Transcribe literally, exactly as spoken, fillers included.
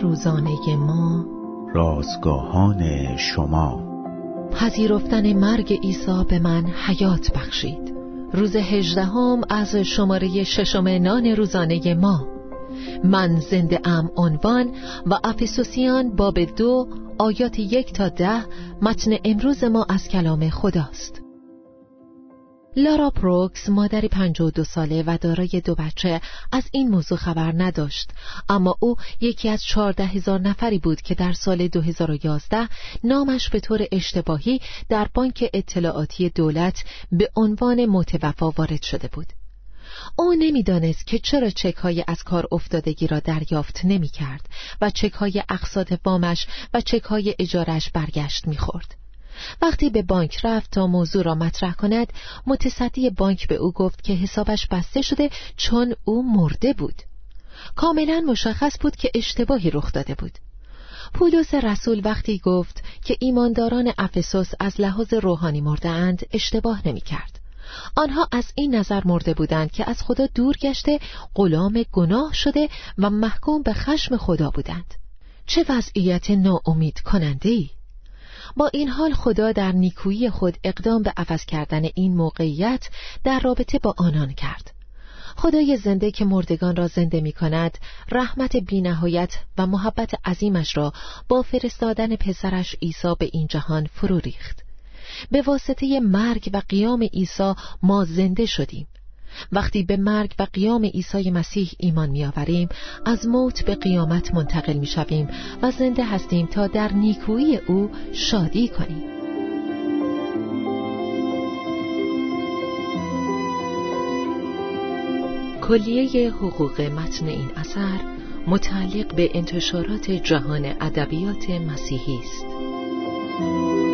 روزانه ما، رازگاهان شما. پذیرفتن مرگ عیسی به من حیات بخشید. روز هجدهم از شماره ششم نان روزانه ما. من زنده ام عنوان و افسوسیان باب دو آیات یک تا ده متن امروز ما از کلام خداست. لارا پروکس مادری پنجاه و دو ساله و دارای دو بچه از این موضوع خبر نداشت، اما او یکی از چهارده هزار نفری بود که در سال دو هزار و یازده نامش به طور اشتباهی در بانک اطلاعاتی دولت به عنوان متوفا وارد شده بود. او نمیدانست که چرا چک‌های از کار افتادگی را دریافت نمی‌کرد و چک‌های اقساط وامش و چک‌های اجاره‌اش برگشت می‌خورد. وقتی به بانک رفت تا موضوع را مطرح کند، متصدی بانک به او گفت که حسابش بسته شده چون او مرده بود. کاملا مشخص بود که اشتباهی رخ داده بود. پولس رسول وقتی گفت که ایمانداران افسوس از لحاظ روحانی مرده اند، اشتباه نمی کرد. آنها از این نظر مرده بودند که از خدا دور گشته، غلام گناه شده و محکوم به خشم خدا بودند. چه وضعیت ناامید کننده‌ای! با این حال خدا در نیکویی خود اقدام به عوض کردن این موقعیت در رابطه با آنان کرد. خدای زنده که مردگان را زنده می کند، رحمت بی‌نهایت و محبت عظیمش را با فرستادن پسرش عیسی به این جهان فرو ریخت. به واسطه مرگ و قیام عیسی ما زنده شدیم. وقتی به مرگ و قیام عیسی مسیح ایمان می‌آوریم، از موت به قیامت منتقل می‌شویم و زنده هستیم تا در نیکویی او شادی کنیم. کلیه حقوق متن این اثر متعلق به انتشارات جهان ادبیات مسیحی است.